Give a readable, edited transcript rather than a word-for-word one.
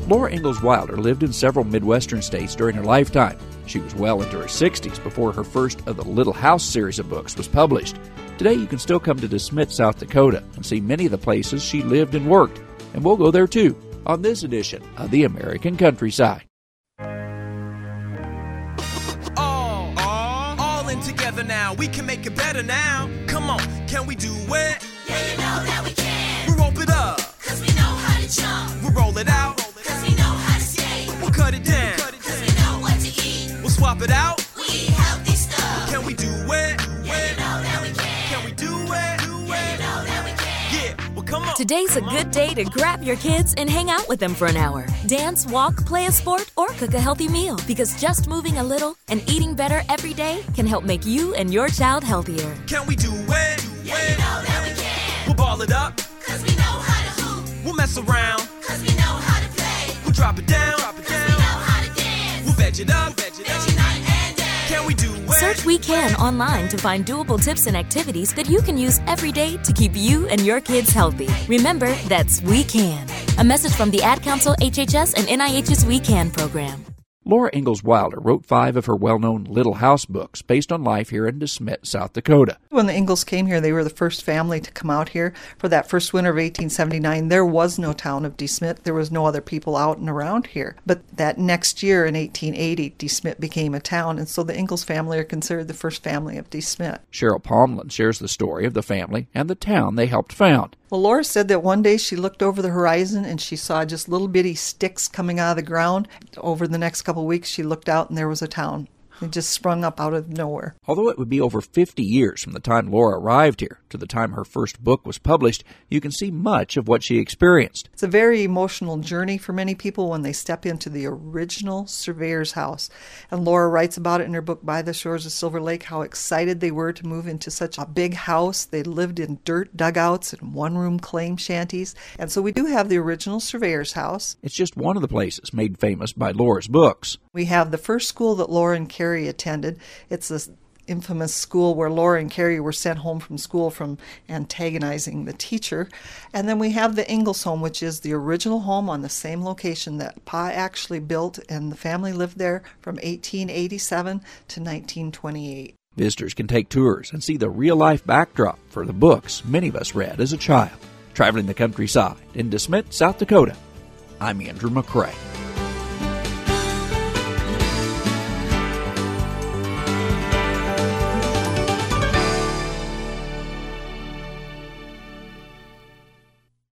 Laura Ingalls Wilder lived in several Midwestern states during her lifetime. She was well into her 60s before her first of the Little House series of books was published. Today you can still come to DeSmet, South Dakota, and see many of the places she lived and worked, and we'll go there too on this edition of The American Countryside. All in together now, we can make it better now. Come on, can we do it? Yeah, you know that we can. We rope it up, Cause we know how to jump. we roll it out, Cause we know how to skate. we'll cut it down, Cause we know what to eat. we'll swap it out. We eat healthy stuff. Can we do it? Yeah, you know that we can. Can we do it? Yeah, you know that we can. Yeah, well come on. Today's a good day to grab your kids and hang out with them for an hour. Dance, walk, play a sport, or cook a healthy meal. Because just moving a little and eating better every day can help make you and your child healthier. Can we do it? Yeah, you know that we can. We'll ball it up, Cause we know how to hoop. we'll mess around, Cause we know how to play. we'll drop it down, Cause we know how to dance. we'll veg it up. Veggie night and day. Can we do it? Search We Can online to find doable tips and activities that you can use every day to keep you and your kids healthy. Remember, that's We Can. A message from the Ad Council, HHS, and NIH's We Can program. Laura Ingalls Wilder wrote 5 of her well-known Little House books based on life here in DeSmet, South Dakota. When the Ingalls came here, they were the first family to come out here. For that first winter of 1879, there was no town of DeSmet. There was no other people out and around here. But that next year, in 1880, DeSmet became a town, and so the Ingalls family are considered the first family of DeSmet. Cheryl Palmlin shares the story of the family and the town they helped found. Well, Laura said that one day she looked over the horizon and she saw just little bitty sticks coming out of the ground. Over the next couple of weeks, she looked out and there was a town. It just sprung up out of nowhere. Although it would be over 50 years from the time Laura arrived here to the time her first book was published, you can see much of what she experienced. It's a very emotional journey for many people when they step into the original surveyor's house. And Laura writes about it in her book, By the Shores of Silver Lake, how excited they were to move into such a big house. They lived in dirt dugouts and one-room claim shanties. And so we do have the original surveyor's house. It's just one of the places made famous by Laura's books. We have the first school that Laura and Carrie attended. It's this infamous school where Laura and Carrie were sent home from school from antagonizing the teacher. And then we have the Ingalls home, which is the original home on the same location that Pa actually built, and the family lived there from 1887 to 1928. Visitors can take tours and see the real-life backdrop for the books many of us read as a child. Traveling the countryside in DeSmet, South Dakota, I'm Andrew McCrae.